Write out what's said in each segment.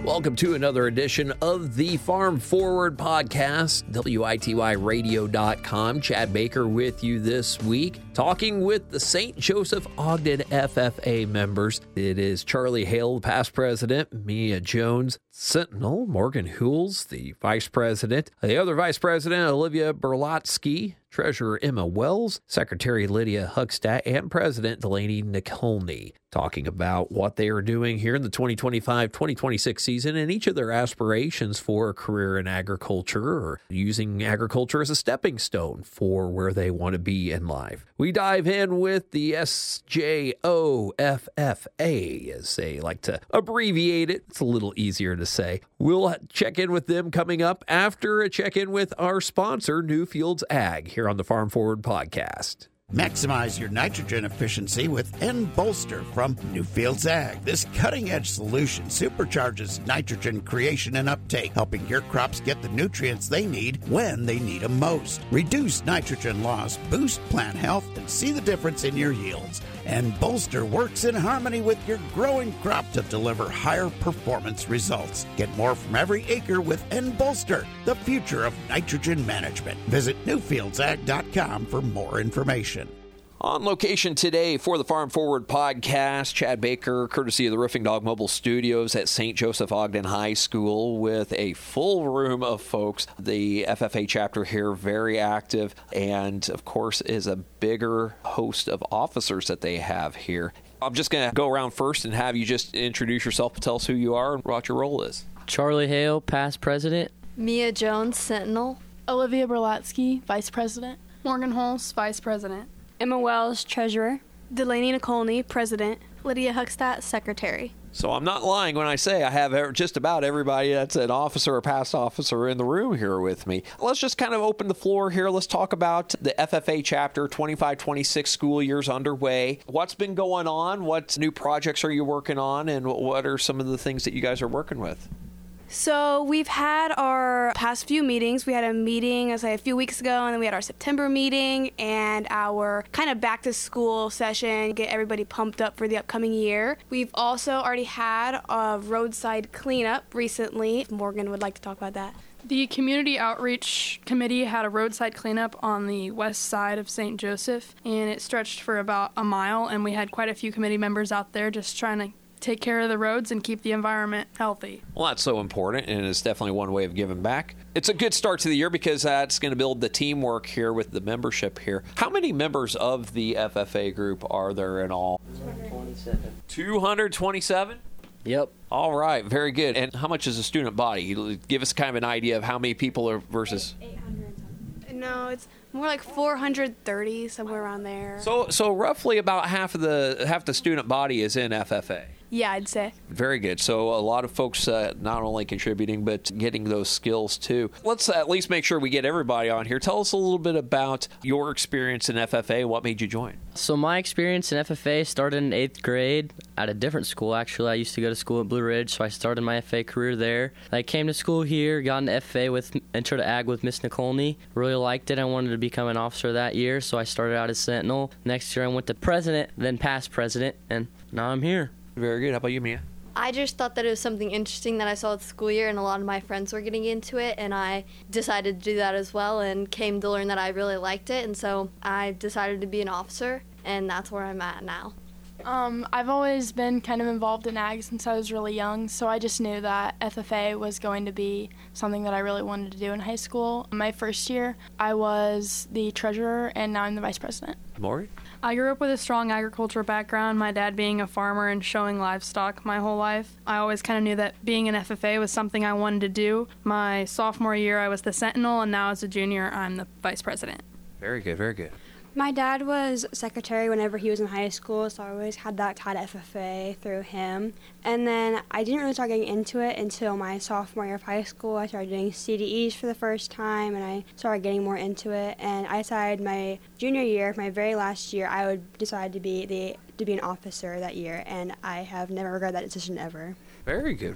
Welcome to another edition of the Farm Forward Podcast, WITYradio.com. Chad Baker with you this week, talking with the St. Joseph Ogden FFA members. It is Charlie Hale, past president, Mia Jones, Sentinel, Morgan Hules, the vice president, the other vice president, Olivia Berlotsky, Treasurer Emma Wells, Secretary Lydia Huckstadt, and President Delaney Nicolny, talking about what they are doing here in the 2025-2026 season and each of their aspirations for a career in agriculture or using agriculture as a stepping stone for where they want to be in life. We dive in with the SJOFFA, as they like to abbreviate it. It's a little easier to say. We'll check in with them coming up after a check-in with our sponsor, Newfields Ag, here on the Farm Forward Podcast. Maximize your nitrogen efficiency with N-Bolster from Newfields Ag. This cutting-edge solution supercharges nitrogen creation and uptake, helping your crops get the nutrients they need when they need them most. Reduce nitrogen loss, boost plant health, and see the difference in your yields. N-Bolster works in harmony with your growing crop to deliver higher performance results. Get more from every acre with N-Bolster, the future of nitrogen management. Visit NewfieldsAg.com for more information. On location today for the Farm Forward Podcast, Chad Baker, courtesy of the Roofing Dog Mobile Studios at St. Joseph Ogden High School, with a full room of folks. The FFA chapter here, very active, and of course is a bigger host of officers that they have here. I'm just going to go around first and have you just introduce yourself, tell us who you are and what your role is. Charlie Hale, past president. Mia Jones, Sentinel. Olivia Berlotsky, vice president. Morgan Hules, vice president. Emma Wells, treasurer. Delaney Nicolny, president. Lydia Huckstadt, secretary. So I'm not lying when I say I have just about everybody that's an officer or past officer in the room here with me. Let's just kind of open the floor here. Let's talk about the FFA chapter. 25-26 school years underway. What's been going on? What new projects are you working on? And what are some of the things that you guys are working with? So we've had our past few meetings. We had a meeting, a few weeks ago, and then we had our September meeting and our kind of back to school session, get everybody pumped up for the upcoming year. We've also already had a roadside cleanup recently. Morgan would like to talk about that. The Community Outreach Committee had a roadside cleanup on the west side of St. Joseph, and it stretched for about a mile, and we had quite a few committee members out there just trying to take care of the roads and keep the environment healthy. Well, that's so important, and it's definitely one way of giving back. It's a good start to the year because that's going to build the teamwork here with the membership here. How many members of the FFA group are there in all? 227. 227? Yep. All right, very good. And how much is a student body? Give us kind of an idea of how many people are versus... 800. No, it's more like 430, somewhere around there. So roughly about half the student body is in FFA. Yeah, I'd say. Very good. So a lot of folks not only contributing, but getting those skills too. Let's at least make sure we get everybody on here. Tell us a little bit about your experience in FFA. What made you join? So my experience in FFA started in 8th grade at a different school, actually. I used to go to school at Blue Ridge, so I started my FFA career there. I came to school here, got into FFA with Intro to Ag with Miss Nicolny. Really liked it. I wanted to become an officer that year, so I started out as Sentinel. Next year I went to president, then past president, and now I'm here. Very good. How about you, Mia? I just thought that it was something interesting that I saw at the school year, and a lot of my friends were getting into it, and I decided to do that as well and came to learn that I really liked it, and so I decided to be an officer, and that's where I'm at now. I've always been kind of involved in ag since I was really young, so I just knew that FFA was going to be something that I really wanted to do in high school. My first year, I was the treasurer, and now I'm the vice president. Maury? I grew up with a strong agriculture background, my dad being a farmer and showing livestock my whole life. I always kind of knew that being an FFA was something I wanted to do. My sophomore year, I was the Sentinel, and now as a junior, I'm the vice president. Very good, very good. My dad was secretary whenever he was in high school, so I always had that tied FFA through him. And then I didn't really start getting into it until my sophomore year of high school. I started doing CDEs for the first time, and I started getting more into it. And I decided my junior year, my very last year, I would decide to be an officer that year, and I have never regretted that decision ever. Very good.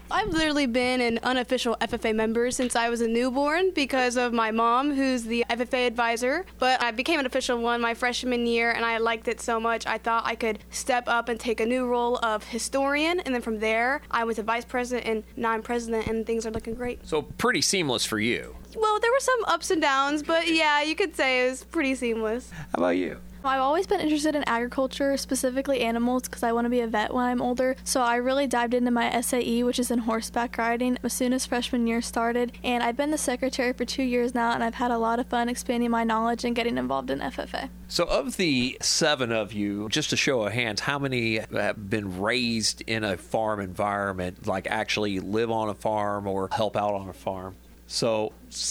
I've literally been an unofficial FFA member since I was a newborn because of my mom, who's the FFA advisor. But I became an official one my freshman year, and I liked it so much I thought I could step up and take a new role of historian. And then from there, I went to vice president and now I'm president, and things are looking great. So pretty seamless for you. Well, there were some ups and downs, but yeah, you could say it was pretty seamless. How about you? I've always been interested in agriculture, specifically animals, because I want to be a vet when I'm older. So I really dived into my SAE, which is in horseback riding, as soon as freshman year started. And I've been the secretary for 2 years now, and I've had a lot of fun expanding my knowledge and getting involved in FFA. So of the 7 of you, just a show of hands, how many have been raised in a farm environment, like actually live on a farm or help out on a farm? So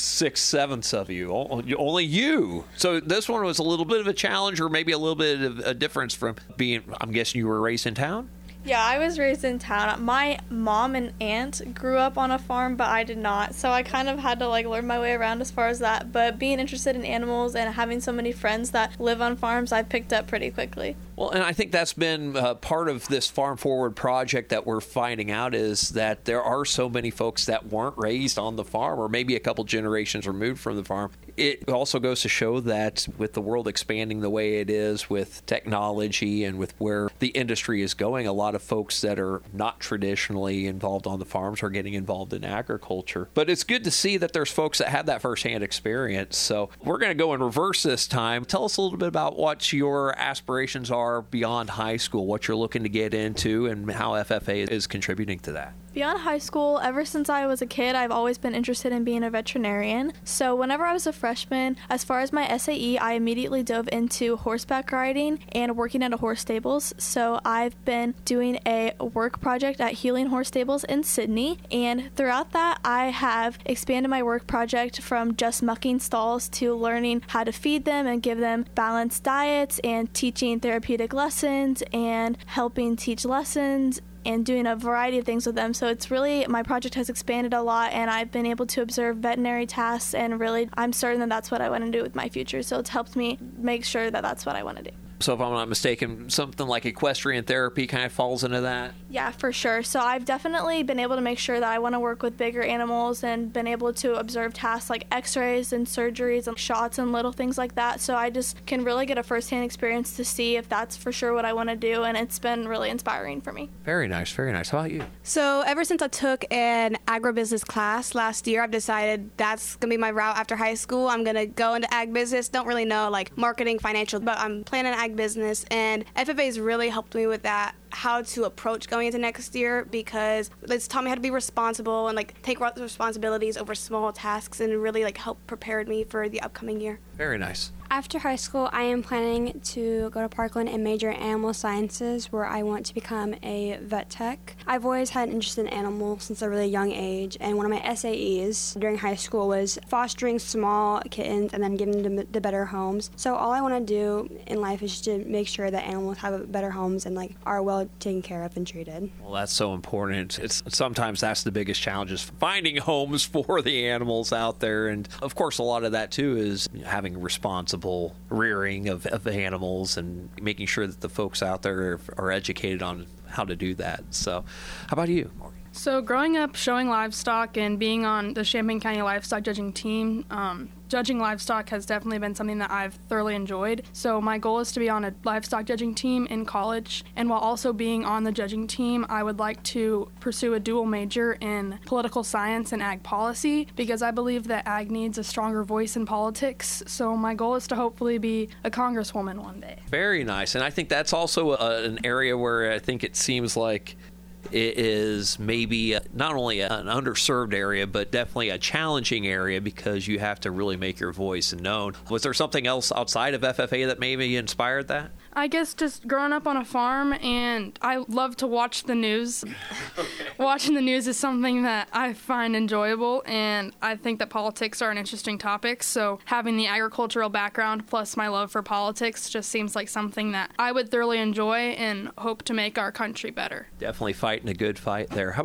6/7 of you, only you. So this one was a little bit of a challenge, or maybe a little bit of a difference from being, I'm guessing you were raised in town? Yeah, I was raised in town. My mom and aunt grew up on a farm, but I did not. So I kind of had to learn my way around as far as that. But being interested in animals and having so many friends that live on farms, I picked up pretty quickly. Well, and I think that's been part of this Farm Forward project that we're finding out is that there are so many folks that weren't raised on the farm, or maybe a couple generations removed from the farm. It also goes to show that with the world expanding the way it is with technology and with where the industry is going, a lot of folks that are not traditionally involved on the farms are getting involved in agriculture. But it's good to see that there's folks that have that firsthand experience. So we're going to go in reverse this time. Tell us a little bit about what your aspirations are beyond high school, what you're looking to get into, and how FFA is contributing to that. Beyond high school, ever since I was a kid, I've always been interested in being a veterinarian. So whenever I was a freshman, as far as my SAE, I immediately dove into horseback riding and working at a horse stables. So I've been doing a work project at Healing Horse Stables in Sydney. And throughout that, I have expanded my work project from just mucking stalls to learning how to feed them and give them balanced diets and teaching therapeutic lessons and helping teach lessons and doing a variety of things with them. So it's really, my project has expanded a lot, and I've been able to observe veterinary tasks, and really I'm certain that that's what I want to do with my future. So it's helped me make sure that that's what I want to do. So if I'm not mistaken, something like equestrian therapy kind of falls into that? Yeah, for sure. So I've definitely been able to make sure that I want to work with bigger animals and been able to observe tasks like x-rays and surgeries and shots and little things like that. So I just can really get a firsthand experience to see if that's for sure what I want to do, and it's been really inspiring for me. Very nice, very nice. How about you? So ever since I took an agribusiness class last year, I've decided that's going to be my route after high school. I'm going to go into ag business. Don't really know marketing, financial, but I'm planning ag business, and FFA has really helped me with that, how to approach going into next year, because it's taught me how to be responsible and take responsibilities over small tasks, and really help prepare me for the upcoming year. Very nice. After high school, I am planning to go to Parkland and major in animal sciences, where I want to become a vet tech. I've always had an interest in animals since a really young age, and one of my SAEs during high school was fostering small kittens and then giving them the better homes. So all I want to do in life is just to make sure that animals have better homes and are well taken care of and treated. Well, that's so important. Sometimes that's the biggest challenge, is finding homes for the animals out there. And of course, a lot of that too is having responsible rearing of animals and making sure that the folks out there are educated on how to do that. So how about you, Morgan? So growing up showing livestock and being on the Champaign County Livestock Judging team, judging livestock has definitely been something that I've thoroughly enjoyed. So my goal is to be on a livestock judging team in college. And while also being on the judging team, I would like to pursue a dual major in political science and ag policy, because I believe that ag needs a stronger voice in politics. So my goal is to hopefully be a congresswoman one day. Very nice. And I think that's also an area where I think it seems like it is maybe not only an underserved area, but definitely a challenging area, because you have to really make your voice known. Was there something else outside of FFA that maybe inspired that? I guess just growing up on a farm, and I love to watch the news. Watching the news is something that I find enjoyable, and I think that politics are an interesting topic. So having the agricultural background plus my love for politics just seems like something that I would thoroughly enjoy and hope to make our country better. Definitely fighting a good fight there. How about you?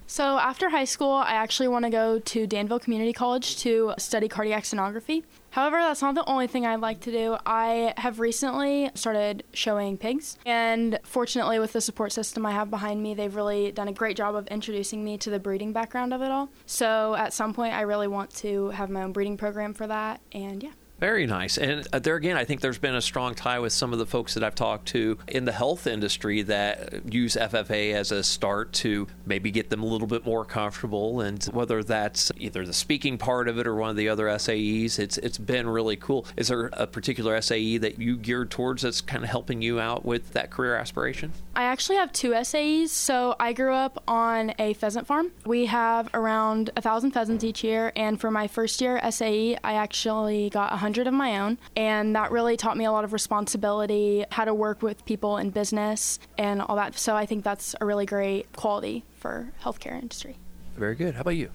So after high school, I actually want to go to Danville Community College to study cardiac sonography. However, that's not the only thing I'd like to do. I have recently started showing pigs, and fortunately with the support system I have behind me, they've really done a great job of introducing me to the breeding background of it all. So at some point, I really want to have my own breeding program for that, and yeah. Very nice. And there again, I think there's been a strong tie with some of the folks that I've talked to in the health industry that use FFA as a start to maybe get them a little bit more comfortable. And whether that's either the speaking part of it or one of the other SAEs, it's been really cool. Is there a particular SAE that you geared towards that's kind of helping you out with that career aspiration? I actually have 2 SAEs. So I grew up on a pheasant farm. We have around 1,000 pheasants each year. And for my first year SAE, I actually got 100 of my own, and that really taught me a lot of responsibility, how to work with people in business and all that. So I think that's a really great quality for healthcare industry. Very good. How about you?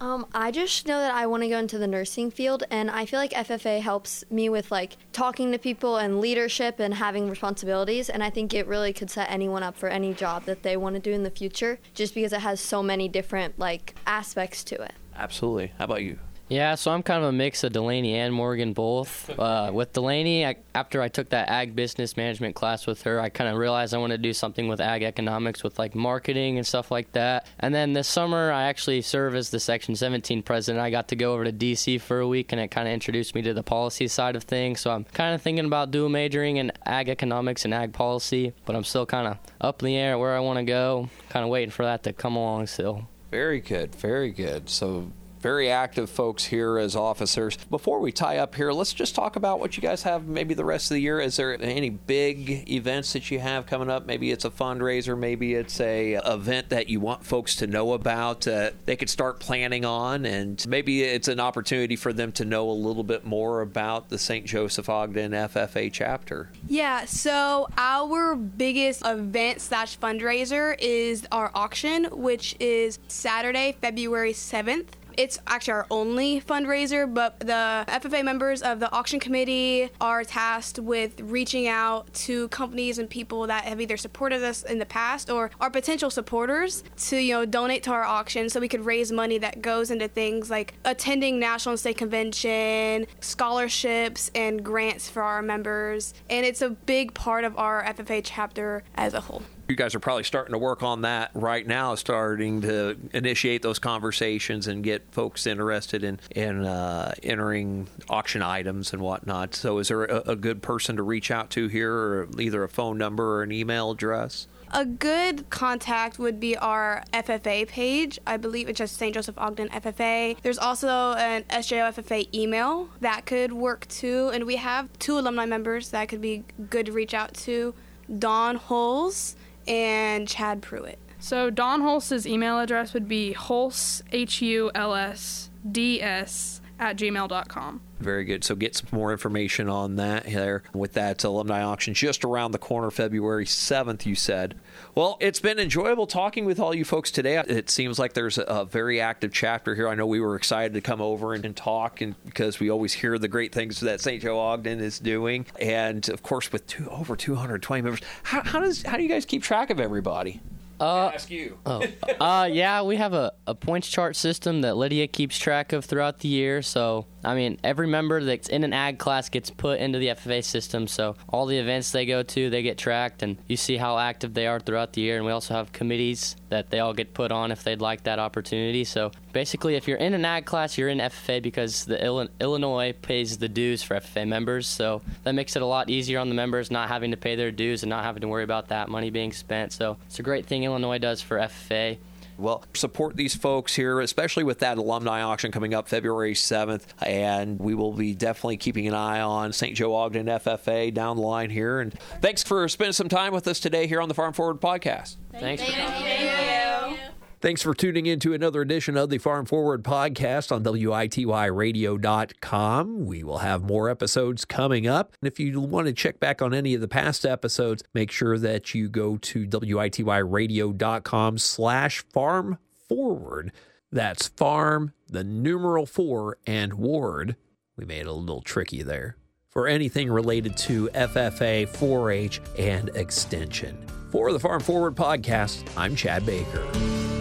I just know that I want to go into the nursing field, and I feel like FFA helps me with like talking to people and leadership and having responsibilities, and I think it really could set anyone up for any job that they want to do in the future, just because it has so many different like aspects to it. Absolutely. How about you? Yeah, so I'm kind of a mix of Delaney and Morgan both. With Delaney, after I took that ag business management class with her, I kind of realized I wanted to do something with ag economics with like marketing and stuff like that. And then this summer, I actually serve as the Section 17 president. I got to go over to D.C. for a week, and it kind of introduced me to the policy side of things. So I'm kind of thinking about dual majoring in ag economics and ag policy, but I'm still kind of up in the air where I want to go, kind of waiting for that to come along still. Very good. Very good. So very active folks here as officers. Before we tie up here, let's just talk about what you guys have maybe the rest of the year. Is there any big events that you have coming up? Maybe it's a fundraiser, maybe it's a event that you want folks to know about, they could start planning on, and maybe it's an opportunity for them to know a little bit more about the St. Joseph Ogden FFA chapter. Yeah, so our biggest event / fundraiser is our auction, which is Saturday, February 7th. It's actually our only fundraiser, but the FFA members of the auction committee are tasked with reaching out to companies and people that have either supported us in the past or are potential supporters to, donate to our auction so we could raise money that goes into things like attending national and state convention, scholarships, and grants for our members. And it's a big part of our FFA chapter as a whole. You guys are probably starting to work on that right now, starting to initiate those conversations and get folks interested in entering auction items and whatnot. So is there a good person to reach out to here, or either a phone number or an email address? A good contact would be our FFA page. I believe it's just St. Joseph Ogden FFA. There's also an SJO FFA email that could work too. And we have 2 alumni members that could be good to reach out to, Dawn Hulse and Chad Pruitt. So Dawn Hulse's email address would be hulse, HULSDS, @gmail.com. Very good. So get some more information on that there with that alumni auction just around the corner, February 7th, you said. Well, it's been enjoyable talking with all you folks today. It seems like there's a very active chapter here. I know we were excited to come over and talk, and because we always hear the great things that St. Joe Ogden is doing. And, of course, with over 220 members, how do you guys keep track of everybody? Ask you. Yeah, we have a points chart system that Lydia keeps track of throughout the year. So, every member that's in an ag class gets put into the FFA system. So all the events they go to, they get tracked, and you see how active they are throughout the year. And we also have committees that they all get put on if they'd like that opportunity. So basically, if you're in an ag class, you're in FFA because the Illinois pays the dues for FFA members. So that makes it a lot easier on the members not having to pay their dues and not having to worry about that money being spent. So it's a great thing Illinois does for FFA. Well, support these folks here, especially with that alumni auction coming up February 7th. And we will be definitely keeping an eye on St. Joe Ogden FFA down the line here. And thanks for spending some time with us today here on the Farm Forward Podcast. Thanks. Thank you. Thanks for tuning in to another edition of the Farm Forward Podcast on WITYradio.com. We will have more episodes coming up. And if you want to check back on any of the past episodes, make sure that you go to WITYradio.com/farmforward. That's farm, the numeral 4, and ward. We made it a little tricky there. For anything related to FFA, 4-H, and extension. For the Farm Forward Podcast, I'm Chad Baker.